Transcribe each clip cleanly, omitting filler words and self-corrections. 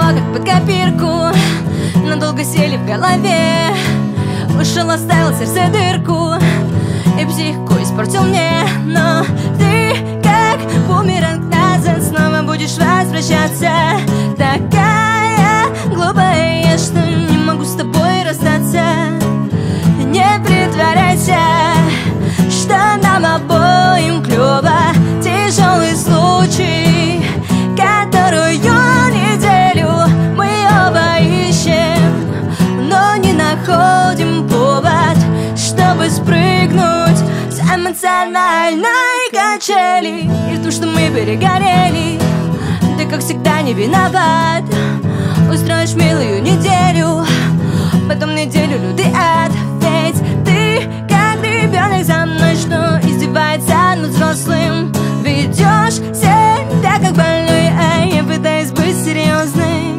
как под копирку, надолго сели в голове. Ушел, оставил в сердце дырку и психику испортил мне. Но ты, как бумеранг назад, снова будешь возвращаться. Такая глупая я, что не могу с тобой расстаться. Не притворяйся, что нам обоим клёво. Тяжелый случай, которую неделю мы оба ищем, но не находим повод, чтобы спрыгнуть с эмоциональной качели. И в том, что мы перегорели, ты, как всегда, не виноват. Устроишь милую неделю, потом неделю лютый ад. Ведь ты, как ребенок за мной, что издевается над взрослым. Ведешь себя как больной, а я пытаюсь быть серьезной.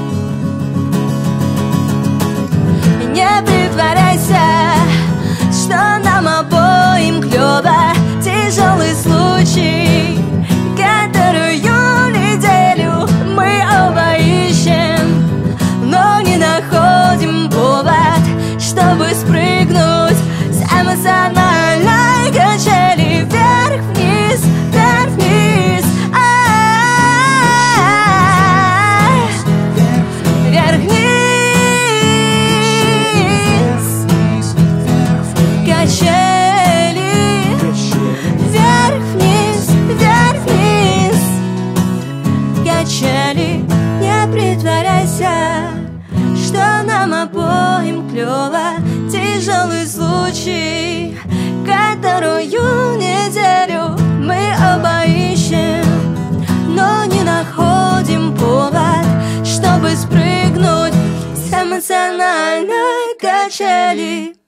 Не притворяйся, что нам обоим клёво. Тяжелый случай, которую неделю мы оба ищем, но не находим повод, чтобы спрыгнуть с эмоциональной качели. Вверх-вниз, вверх-вниз, вверх-вниз, качели. Вверх-вниз, вверх-вниз, качели. Не притворяйся, что нам обоим клёво. Тяжелый случай, которую неделю мы оба ищем, но не находим повод, чтобы спрыгнуть с эмоциональной качели.